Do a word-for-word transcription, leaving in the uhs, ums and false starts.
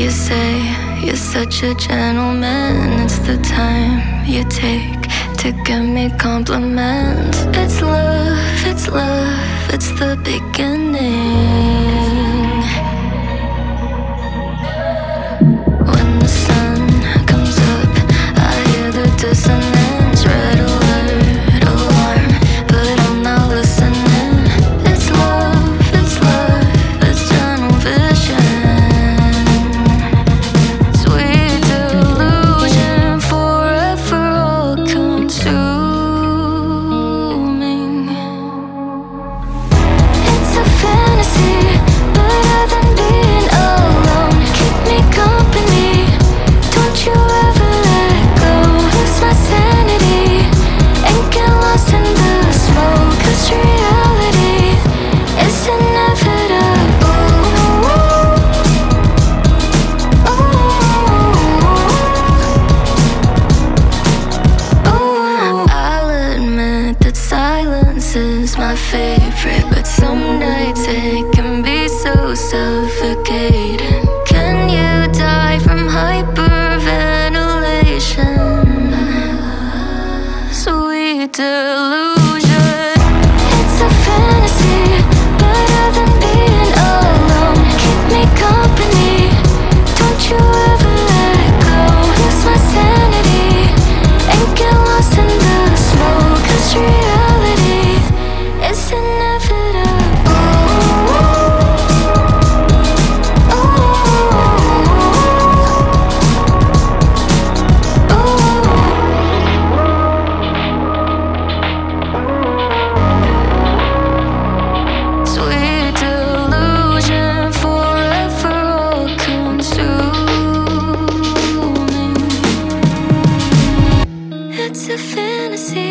You say you're such a gentleman. It's the time you take to give me compliments. It's love, it's love, it's the beginning. When the sun comes up, I hear the dissonance. Red alert, alarm, but I'm not listening. It's love, it's love, it's tunnel vision. Sweet delusion, forever all consuming. It's a fantasy, better than being alone. Keep me company, don't you ever let go. Lose my sanity and get lost in the smoke. 'Cause reality is inevitable. I'll admit that silence is my favorite, but some nights it can be so suffocating. Can you die from hyperventilation? Sweet delusion. It's a fantasy, better than being alone. Keep me company, don't you ever let go. Lose my sanity and get lost in the smoke. 'Cause reality is inevitable. Sweet delusion, forever all consuming. It's a fantasy,